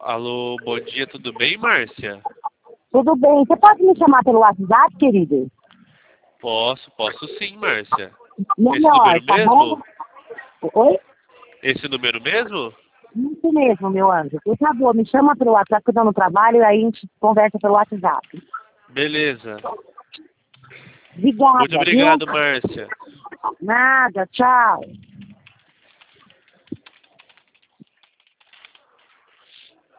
Alô, bom dia, tudo bem, Márcia? Tudo bem. Você pode me chamar pelo WhatsApp, querido? Posso sim, Márcia. Esse Melhor, número tá mesmo? bom? Oi? Esse número mesmo? Isso mesmo, meu anjo. Por favor, me chama pelo WhatsApp que eu tô no trabalho e aí a gente conversa pelo WhatsApp. Beleza. Obrigada, Muito viu? obrigado, Márcia. Nada, tchau.